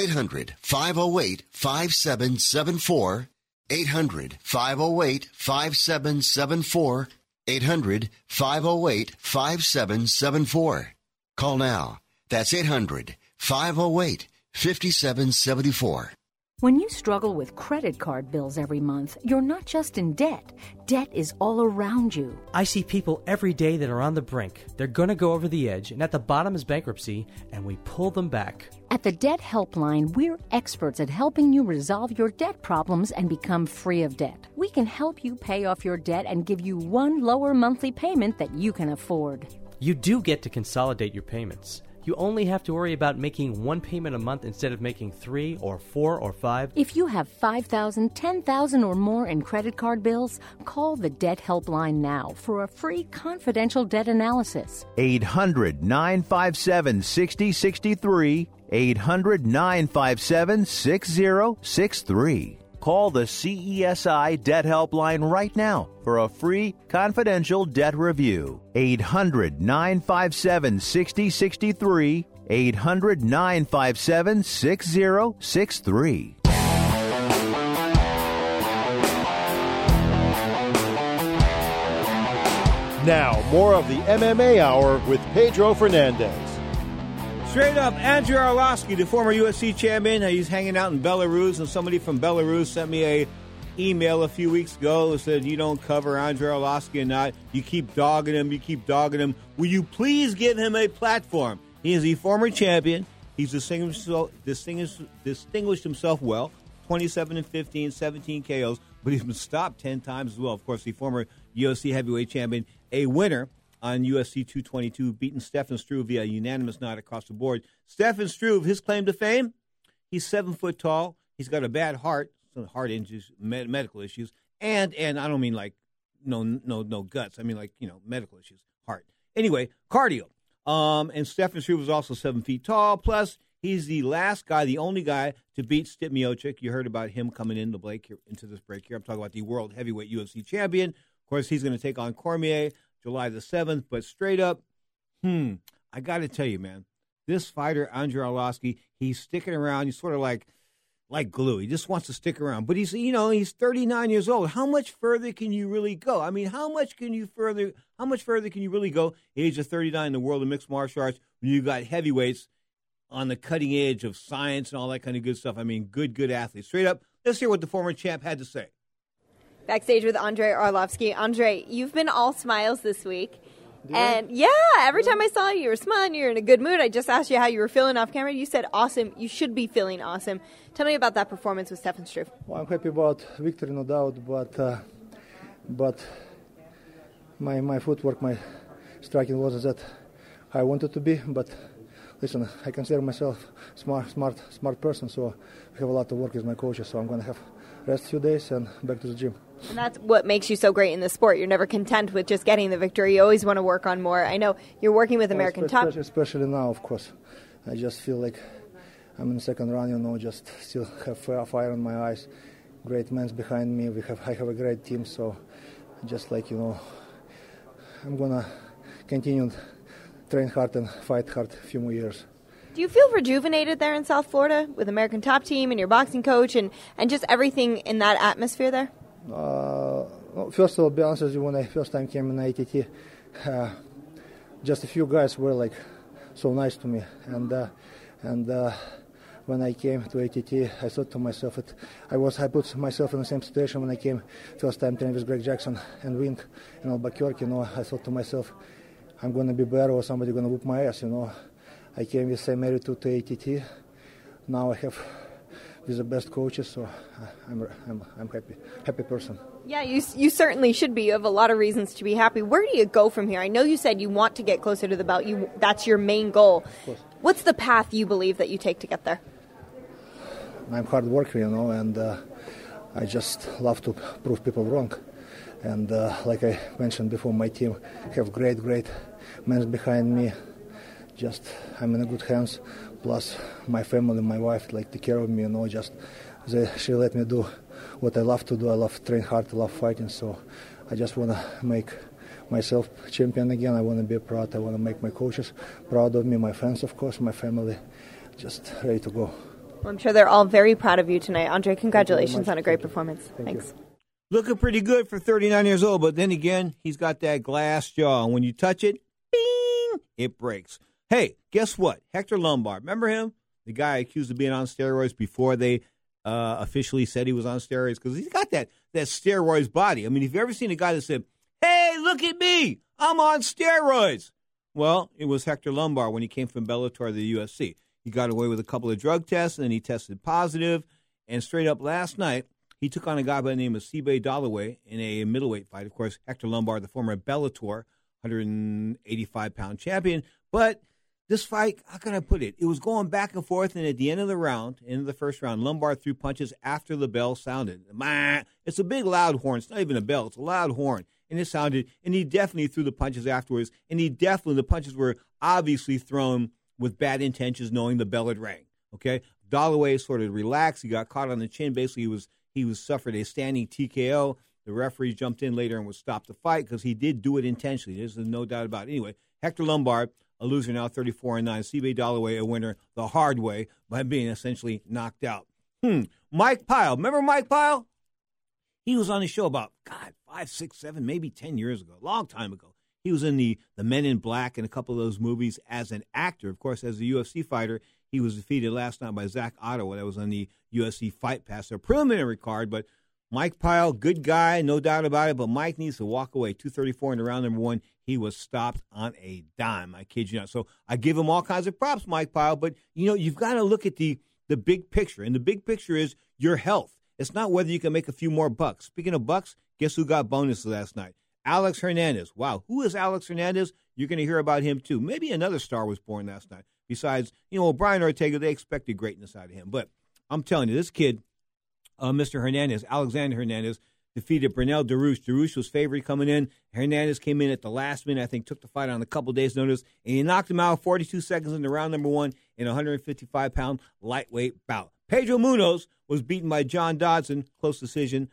800-508-5774. 800-508-5774. 800-508-5774. Call now. That's 800-508-5774. When you struggle with credit card bills every month, you're not just in debt. Debt is all around you. I see people every day that are on the brink. They're going to go over the edge, and at the bottom is bankruptcy, and we pull them back. At the Debt Helpline, we're experts at helping you resolve your debt problems and become free of debt. We can help you pay off your debt and give you one lower monthly payment that you can afford. You do get to consolidate your payments. You only have to worry about making one payment a month instead of making 3 or 4 or 5. If you have $5,000, $10,000 or more in credit card bills, call the Debt Helpline now for a free confidential debt analysis. 800-957-6063. 800-957-6063. Call the CESI Debt Helpline right now for a free confidential debt review. 800-957-6063. 800-957-6063. Now, more of the MMA Hour with Pedro Fernandez. Straight up, Andrei Arlovski, the former UFC champion, he's hanging out in Belarus, and somebody from Belarus sent me a email a few weeks ago that said, you don't cover Andrei Arlovski or not. You keep dogging him. Will you please give him a platform? He is a former champion. He's distinguished himself well, 27-15, 17 KOs, but he's been stopped 10 times as well. Of course, the former UFC heavyweight champion, a winner on UFC 222, beating Stefan Struve via unanimous nod across the board. Stefan Struve, his claim to fame, he's 7 foot tall. He's got a bad heart, some heart issues, medical issues, and I don't mean like no guts. I mean like, medical issues, heart. Anyway, cardio. And Stefan Struve was also 7 feet tall. Plus, he's the last guy, the only guy to beat Stipe Miocic. You heard about him coming into this break here. I'm talking about the world heavyweight UFC champion. Of course, he's going to take on Cormier July the 7th. But straight up, I got to tell you, man, this fighter, Andrei Arlovski, he's sticking around. He's sort of like glue. He just wants to stick around. But he's 39 years old. How much further can you really go? I mean, how much further can you really go, age of 39 in the world of mixed martial arts, when you got heavyweights on the cutting edge of science and all that kind of good stuff? I mean, good athletes. Straight up, let's hear what the former champ had to say. Backstage with Andrei Arlovski. Andrei, you've been all smiles this week. And every time I saw you, you were smiling, you were in a good mood. I just asked you how you were feeling off camera. You said awesome. You should be feeling awesome. Tell me about that performance with Stefan Struve. Well, I'm happy about victory, no doubt, but my footwork, my striking wasn't that I wanted to be. But listen, I consider myself smart person, so I have a lot of work with my coaches. So I'm going to have rest a few days and back to the gym. And that's what makes you so great in the sport. You're never content with just getting the victory. You always want to work on more. I know you're working with American top. Especially now, of course. I just feel like I'm in the second round, just still have fire in my eyes. Great men behind me. I have a great team, so just I'm going to continue train hard and fight hard a few more years. Do you feel rejuvenated there in South Florida with American Top Team and your boxing coach and just everything in that atmosphere there? First of all, be honest with you, when I first time came in ATT, just a few guys were so nice to me, and when I came to ATT, I thought to myself I put myself in the same situation when I came first time training with Greg Jackson and Wink and Albuquerque. I thought to myself, I'm going to be better or somebody going to whoop my ass. I came with same attitude to ATT. Now I have with the best coaches, so I'm happy person. Yeah, you certainly should be. You have a lot of reasons to be happy. Where do you go from here? I know you said you want to get closer to the belt. That's your main goal. What's the path you believe that you take to get there? I'm hard worker, and I just love to prove people wrong. And like I mentioned before, my team have great men behind me. Just I'm in good hands. Plus my family, my wife, take care of me. She let me do what I love to do. I love train hard. I love fighting. So I just want to make myself champion again. I want to be proud. I want to make my coaches proud of me. My friends, of course, my family, just ready to go. Well, I'm sure they're all very proud of you tonight, Andrei. Congratulations on a great performance. Thanks. Looking pretty good for 39 years old, but then again, he's got that glass jaw, and when you touch it, bing, it breaks. Hey, guess what? Hector Lombard, remember him? The guy accused of being on steroids before they officially said he was on steroids, because he's got that steroids body. I mean, if you've ever seen a guy that said, hey, look at me, I'm on steroids. Well, it was Hector Lombard when he came from Bellator to the UFC. He got away with a couple of drug tests, and then he tested positive. And straight up last night, he took on a guy by the name of Sibe Dalloway in a middleweight fight. Of course, Hector Lombard, the former Bellator 185-pound champion. But This fight, how can I put it? It was going back and forth, and at the end of the first round, Lombard threw punches after the bell sounded. It's a big, loud horn. It's not even a bell. It's a loud horn. And it sounded, and he definitely threw the punches afterwards, and the punches were obviously thrown with bad intentions, knowing the bell had rang. Okay? Dalloway sort of relaxed. He got caught on the chin. Basically, he was suffered a standing TKO. The referee jumped in later and would stop the fight because he did do it intentionally. There's no doubt about it. Anyway, Hector Lombard, a loser now, 34-9. CB Dalloway, a winner the hard way by being essentially knocked out. Mike Pyle. Remember Mike Pyle? He was on the show about, 5, 6, 7, maybe 10 years ago, a long time ago. He was in the Men in Black and a couple of those movies as an actor. Of course, as a UFC fighter, he was defeated last night by Zach Ottawa. That was on the UFC Fight Pass, a preliminary card. But Mike Pyle, good guy, no doubt about it, but Mike needs to walk away. 234 in the round number 1. He was stopped on a dime. I kid you not. So I give him all kinds of props, Mike Pyle. But, you've got to look at the big picture. And the big picture is your health. It's not whether you can make a few more bucks. Speaking of bucks, guess who got bonuses last night? Alex Hernandez. Wow, who is Alex Hernandez? You're going to hear about him, too. Maybe another star was born last night. Besides, Brian Ortega, they expected greatness out of him. But I'm telling you, this kid, Mr. Hernandez, Alexander Hernandez, defeated Bernal Dariush. Dariush was favored coming in. Hernandez came in at the last minute, I think, took the fight on a couple days' notice, and he knocked him out 42 seconds into round number 1 in a 155-pound lightweight bout. Pedro Munoz was beaten by John Dodson, close decision,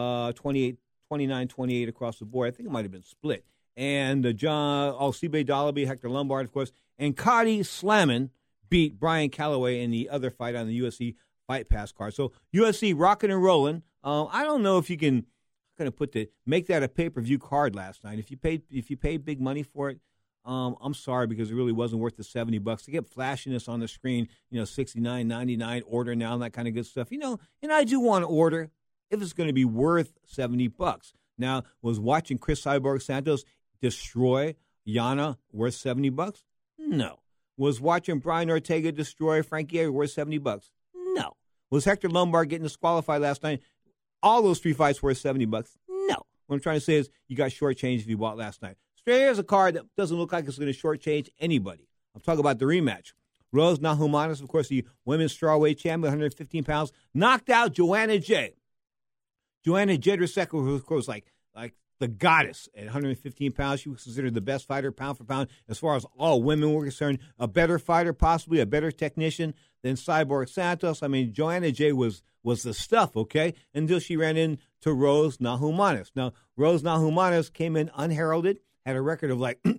29-28 across the board. I think it might have been split. And CB Dalloway, Hector Lombard, of course, and Cody Slammin beat Brian Calloway in the other fight on the UFC Fight Pass card. So UFC rocking and rolling. I don't know if you can make that a pay-per-view card last night. If you paid big money for it, I'm sorry, because it really wasn't worth the $70. They kept flashing this on the screen, $69.99, order now, and that kind of good stuff. And I do want to order if it's going to be worth $70. Now, was watching Chris Cyborg Santos destroy Yana worth $70? No. Was watching Brian Ortega destroy Frankie Edgar worth $70? No. Was Hector Lombard getting disqualified last night? All those 3 fights worth $70? No. What I'm trying to say is you got shortchanged if you bought last night. Here's a card that doesn't look like it's going to shortchange anybody. I'm talking about the rematch. Rose Namajunas, of course, the women's strawweight champion, 115 pounds, knocked out Joanna Jay. Joanna Jedrzejczyk was, of course, like the goddess at 115 pounds. She was considered the best fighter, pound for pound, as far as all women were concerned. A better fighter, possibly a better technician than Cyborg Santos. I mean, Joanna Jay was the stuff, okay, until she ran into Rose Namajunas. Now, Rose Namajunas came in unheralded, had a record of 6-2,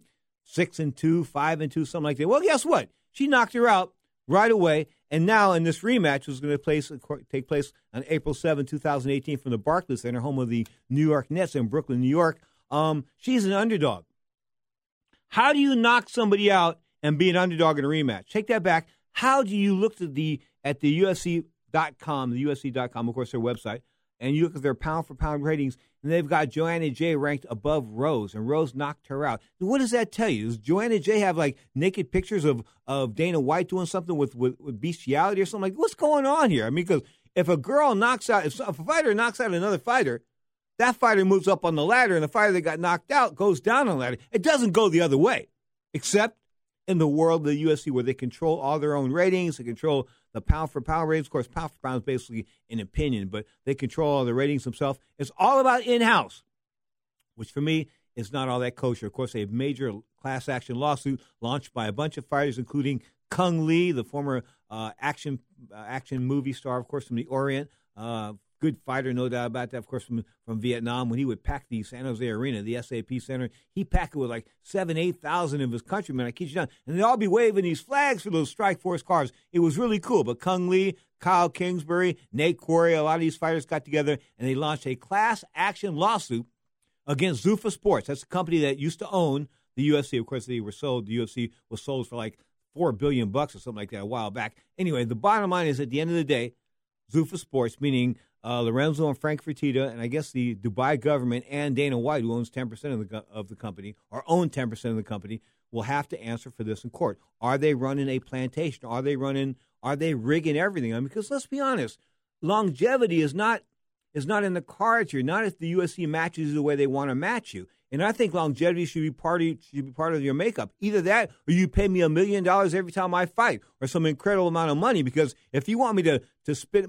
5-2, something like that. Well, guess what? She knocked her out right away. And now in this rematch, which is going to take place on April 7, 2018 from the Barclays Center, home of the New York Nets in Brooklyn, New York, she's an underdog. How do you knock somebody out and be an underdog in a rematch? Take that back. How do you look at the UFC.com, of course, their website, and you look at their pound-for-pound ratings, and they've got Joanna Jay ranked above Rose, and Rose knocked her out. What does that tell you? Does Joanna Jay have, naked pictures of Dana White doing something with bestiality or something? What's going on here? I mean, because if a fighter knocks out another fighter, that fighter moves up on the ladder, and the fighter that got knocked out goes down on the ladder. It doesn't go the other way, except in the world of the UFC where they control all their own ratings, they control the pound-for-pound ratings. Of course, pound-for-pound is basically an opinion, but they control all the ratings themselves. It's all about in-house, which for me is not all that kosher. Of course, a major class action lawsuit launched by a bunch of fighters, including Kung Lee, the former action movie star, of course, from the Orient. Good fighter, no doubt about that, of course, from Vietnam. When he would pack the San Jose Arena, the SAP Center, he packed it with 7,000-8,000 of his countrymen. I kid you not. And they'd all be waving these flags for those Strike Force cars. It was really cool. But Kung Lee, Kyle Kingsbury, Nate Quarry, a lot of these fighters got together, and they launched a class action lawsuit against Zuffa Sports. That's a company that used to own the UFC. Of course, they were sold. The UFC was sold for $4 billion or something like that a while back. Anyway, the bottom line is, at the end of the day, Zuffa Sports, meaning Lorenzo and Frank Fertitta, and I guess the Dubai government and Dana White, who owns 10% of the company, or own 10% of the company, will have to answer for this in court. Are they running a plantation? Are they rigging everything? I mean, because let's be honest, longevity is not in the cards here. Not if the UFC matches you the way they want to match you. And I think longevity should be part of your makeup. Either that, or you pay me $1 million every time I fight, or some incredible amount of money. Because if you want me to spit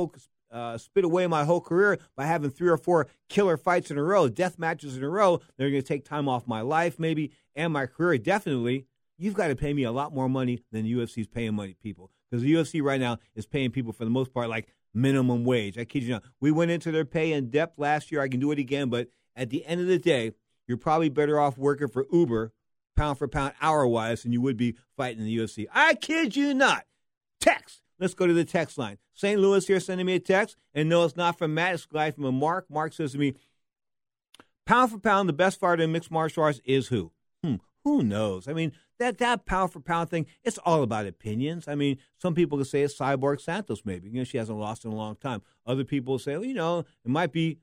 away my whole career by having 3 or 4 killer fights in a row, death matches in a row, they're going to take time off my life maybe and my career. Definitely, you've got to pay me a lot more money than the UFC is paying money people. Because the UFC right now is paying people for the most part like minimum wage. I kid you not. We went into their pay in depth last year. I can do it again, but at the end of the day, you're probably better off working for Uber, pound for pound, hour-wise, than you would be fighting in the UFC. I kid you not. Text. Let's go to the text line. St. Louis here sending me a text, and no, it's not from Matt. It's from a Mark. Mark says to me, pound for pound, the best fighter in mixed martial arts is who? Who knows? I mean, that pound for pound thing, it's all about opinions. I mean, some people could say it's Cyborg Santos maybe. She hasn't lost in a long time. Other people say, well, it might be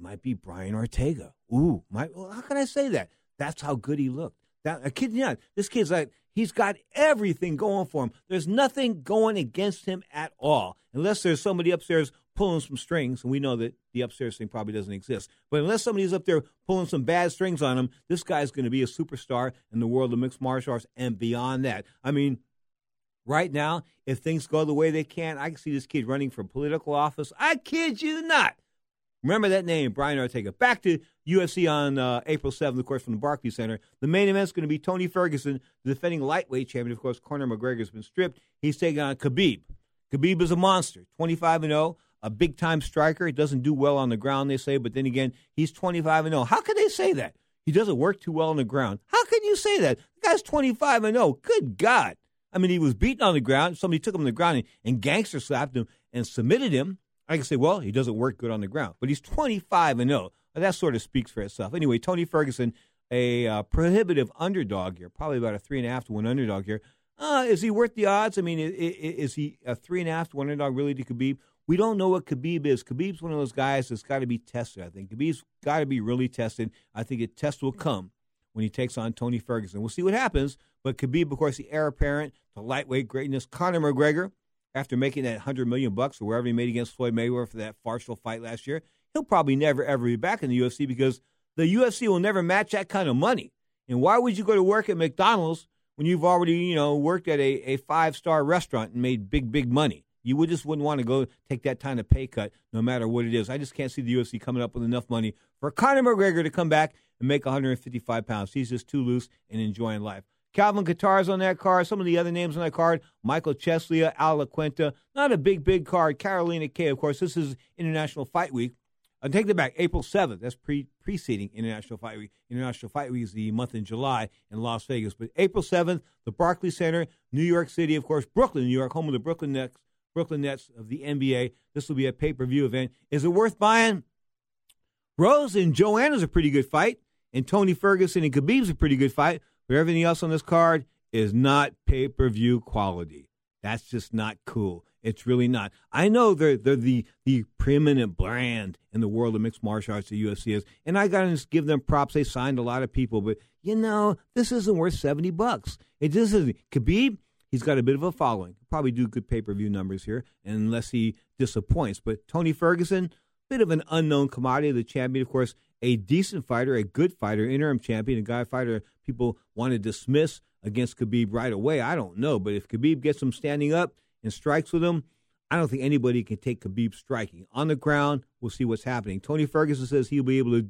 Brian Ortega. Well, how can I say that? That's how good he looked. I kid you not. This kid's like, he's got everything going for him. There's nothing going against him at all, unless there's somebody upstairs pulling some strings, and we know that the upstairs thing probably doesn't exist. But unless somebody's up there pulling some bad strings on him, this guy's going to be a superstar in the world of mixed martial arts and beyond that. I mean, right now, if things go the way they can, I can see this kid running for political office. I kid you not. Remember that name, Brian Ortega. Back to UFC on April 7th, of course, from the Barclays Center. The main event's going to be Tony Ferguson, the defending lightweight champion. Of course, Conor McGregor's been stripped. He's taking on Khabib. Khabib is a monster, 25-0, a big-time striker. He doesn't do well on the ground, they say, but then again, he's 25-0. How can they say that? He doesn't work too well on the ground. How can you say that? The guy's 25-0. Good God. I mean, he was beaten on the ground. Somebody took him on the ground and gangster slapped him and submitted him. I can say, well, he doesn't work good on the ground, but he's 25-0. That sort of speaks for itself. Anyway, Tony Ferguson, a prohibitive underdog here, probably about a 3.5 to 1 underdog here. Is he worth the odds? I mean, is he a 3.5 to 1 underdog really to Khabib? We don't know what Khabib is. Khabib's one of those guys that's got to be tested, I think. Khabib's got to be really tested. I think a test will come when he takes on Tony Ferguson. We'll see what happens, but Khabib, of course, the heir apparent to lightweight greatness. Conor McGregor, after making that $100 million or wherever he made against Floyd Mayweather for that farcical fight last year, he'll probably never, ever be back in the UFC because the UFC will never match that kind of money. And why would you go to work at McDonald's when you've already, worked at a 5-star restaurant and made big, big money? You just wouldn't want to go take that kind of pay cut no matter what it is. I just can't see the UFC coming up with enough money for Conor McGregor to come back and make 155 pounds. He's just too loose and enjoying life. Calvin Kattar's on that card. Some of the other names on that card, Michael Chesley, Al LaQuenta. Not a big, big card. Carolina Kay, of course. This is International Fight Week. I'll take that back. April 7th. That's preceding International Fight Week. International Fight Week is the month in July in Las Vegas. But April 7th, the Barclays Center, New York City, of course, Brooklyn, New York, home of the Brooklyn Nets of the NBA. This will be a pay-per-view event. Is it worth buying? Rose and Joanna's a pretty good fight, and Tony Ferguson and Khabib's a pretty good fight. But everything else on this card is not pay-per-view quality. That's just not cool. It's really not. I know they're the preeminent brand in the world of mixed martial arts, the UFC is, and I got to give them props. They signed a lot of people, but, this isn't worth $70. It just isn't. Khabib, he's got a bit of a following. He'll probably do good pay-per-view numbers here, unless he disappoints. But Tony Ferguson, bit of an unknown commodity, the champion, of course, a decent fighter, a good fighter, interim champion, a guy fighter people want to dismiss against Khabib right away. I don't know, but if Khabib gets him standing up and strikes with him, I don't think anybody can take Khabib striking. On the ground, we'll see what's happening. Tony Ferguson says he'll be able to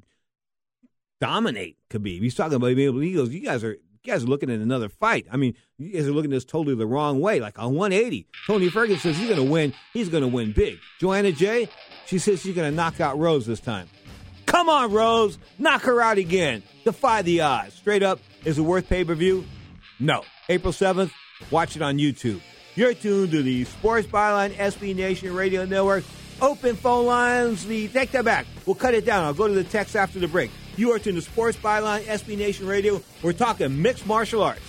dominate Khabib. He's talking about being able to, he goes, you guys are looking at another fight. I mean, you guys are looking at this totally the wrong way, like on 180. Tony Ferguson says he's going to win. He's going to win big. Joanna Jay, she says she's going to knock out Rose this time. Come on, Rose. Knock her out again. Defy the odds. Straight up, is it worth pay-per-view? No. April 7th, watch it on YouTube. You're tuned to the Sports Byline SB Nation Radio Network. Open phone lines. Take that back. We'll cut it down. I'll go to the text after the break. You are tuned to Sports Byline SB Nation Radio. We're talking mixed martial arts.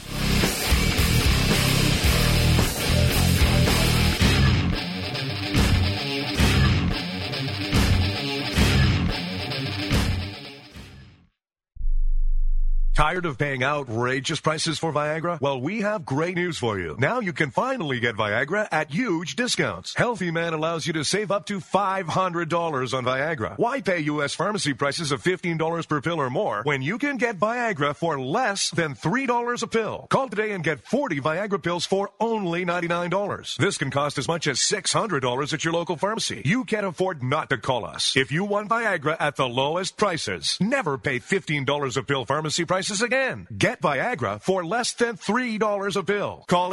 Tired of paying outrageous prices for Viagra? Well, we have great news for you. Now you can finally get Viagra at huge discounts. Healthy Man allows you to save up to $500 on Viagra. Why pay U.S. pharmacy prices of $15 per pill or more when you can get Viagra for less than $3 a pill? Call today and get 40 Viagra pills for only $99. This can cost as much as $600 at your local pharmacy. You can't afford not to call us. If you want Viagra at the lowest prices, never pay $15 a pill pharmacy prices again. Get Viagra for less than $3 a pill. Call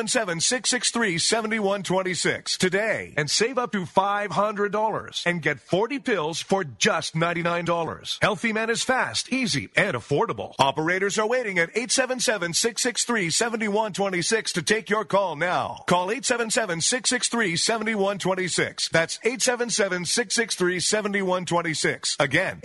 877-663-7126 today and save up to $500 and get 40 pills for just $99. Healthy Man is fast, easy, and affordable. Operators are waiting at 877-663-7126 to take your call now. Call 877-663-7126. That's 877-663-7126. Again,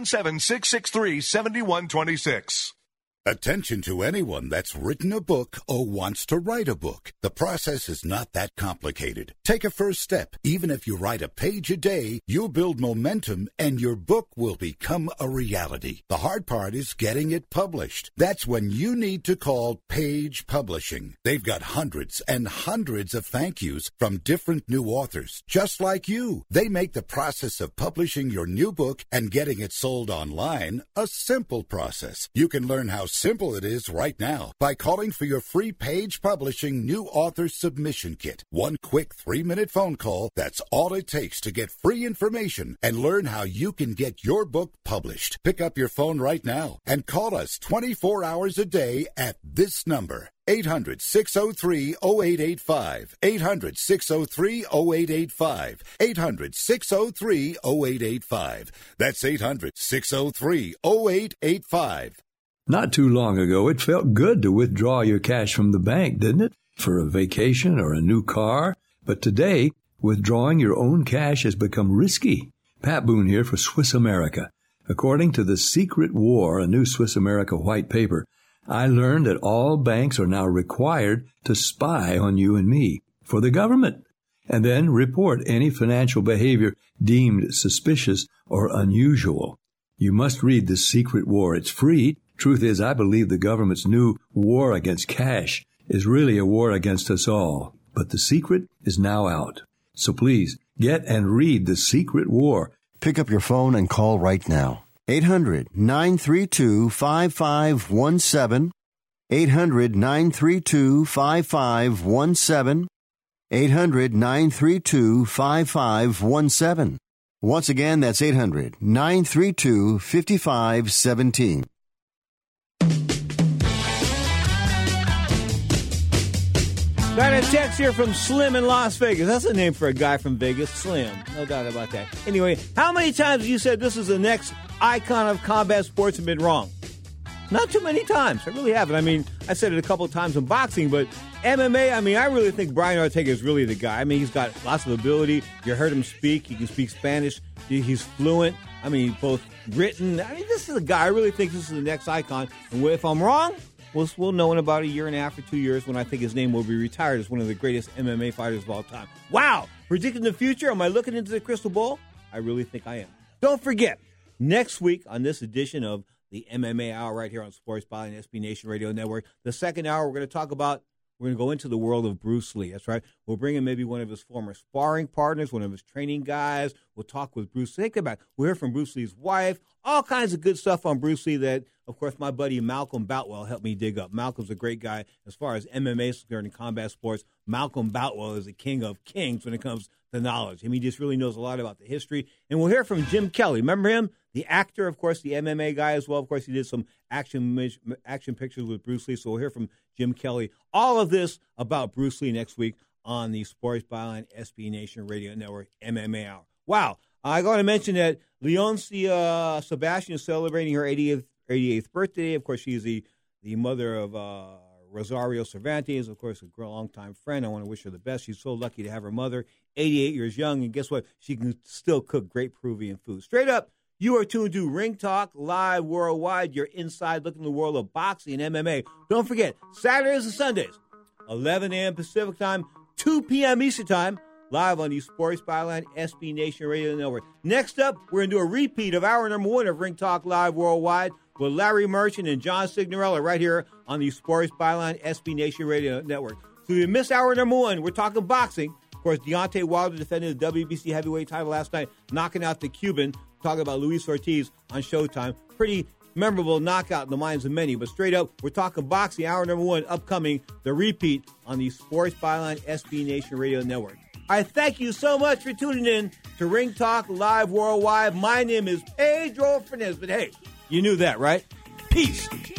877-663-7126. Attention to anyone that's written a book or wants to write a book. The process is not that complicated. Take a first step. Even if you write a page a day, you'll build momentum and your book will become a reality. The hard part is getting it published. That's when you need to call Page Publishing. They've got hundreds and hundreds of thank yous from different new authors, just like you. They make the process of publishing your new book and getting it sold online a simple process. You can learn how simple it is right now by calling for your free Page Publishing New Author Submission Kit. One quick 3-minute phone call, that's all it takes to get free information and learn how you can get your book published. Pick up your phone right now and call us 24 hours a day at this number. 800-603-0885. 800-603-0885. 800-603-0885. That's 800-603-0885. Not too long ago, it felt good to withdraw your cash from the bank, didn't it? For a vacation or a new car. But today, withdrawing your own cash has become risky. Pat Boone here for Swiss America. According to The Secret War, a new Swiss America white paper, I learned that all banks are now required to spy on you and me for the government, and then report any financial behavior deemed suspicious or unusual. You must read The Secret War. It's free. Truth is, I believe the government's new war against cash is really a war against us all. But the secret is now out. So please, get and read The Secret War. Pick up your phone and call right now. 800-932-5517. 800-932-5517. 800-932-5517. Once again, that's 800-932-5517. Got a text here from Slim in Las Vegas. That's a name for a guy from Vegas, Slim. No doubt about that. Anyway, how many times have you said this is the next icon of combat sports and been wrong? Not too many times. I really haven't. I mean, I said it a couple of times in boxing, but MMA, I mean, I really think Brian Ortega is really the guy. I mean, he's got lots of ability. You heard him speak. He can speak Spanish. He's fluent. I mean, both written. I mean, this is a guy. I really think this is the next icon. And if I'm wrong, we'll know in about a year and a half or 2 years when I think his name will be retired as one of the greatest MMA fighters of all time. Wow! Predicting the future? Am I looking into the crystal ball? I really think I am. Don't forget, next week on this edition of the MMA Hour right here on Sports Byline and SB Nation Radio Network, the second hour we're going to go into the world of Bruce Lee. That's right. We'll bring in maybe one of his former sparring partners, one of his training guys. We'll talk with Bruce. Think about it. We'll hear from Bruce Lee's wife. All kinds of good stuff on Bruce Lee that, of course, my buddy Malcolm Boutwell helped me dig up. Malcolm's a great guy as far as MMA is concerned in combat sports. Malcolm Boutwell is the king of kings when it comes to knowledge. I mean, he just really knows a lot about the history. And we'll hear from Jim Kelly. Remember him? The actor, of course, the MMA guy as well. Of course, he did some action pictures with Bruce Lee. So we'll hear from Jim Kelly. All of this about Bruce Lee next week on the Sports Byline SB Nation Radio Network MMA Hour. Wow. I got to mention that Leoncia Sebastian is celebrating her 88th birthday. Of course, she's the mother of Rosario Cervantes, of course, a longtime friend. I want to wish her the best. She's so lucky to have her mother, 88 years young, and guess what? She can still cook great Peruvian food. Straight up, you are tuned to Ring Talk Live Worldwide. You're inside looking at the world of boxing and MMA. Don't forget, Saturdays and Sundays, 11 a.m. Pacific Time, 2 p.m. Eastern Time, live on the Sports Byline SB Nation Radio Network. Next up, we're going to do a repeat of hour number 1 of Ring Talk Live Worldwide with Larry Merchant and John Signorella right here on the Sports Byline SB Nation Radio Network. So you missed hour number 1. We're talking boxing. Of course, Deontay Wilder defended the WBC heavyweight title last night, knocking out the Cuban. Talking about Luis Ortiz on Showtime. Pretty memorable knockout in the minds of many. But straight up, we're talking boxing. Hour number 1 upcoming, the repeat on the Sports Byline SB Nation Radio Network. I thank you so much for tuning in to Ring Talk Live Worldwide. My name is Pedro Fernandez. But hey, you knew that, right? Peace.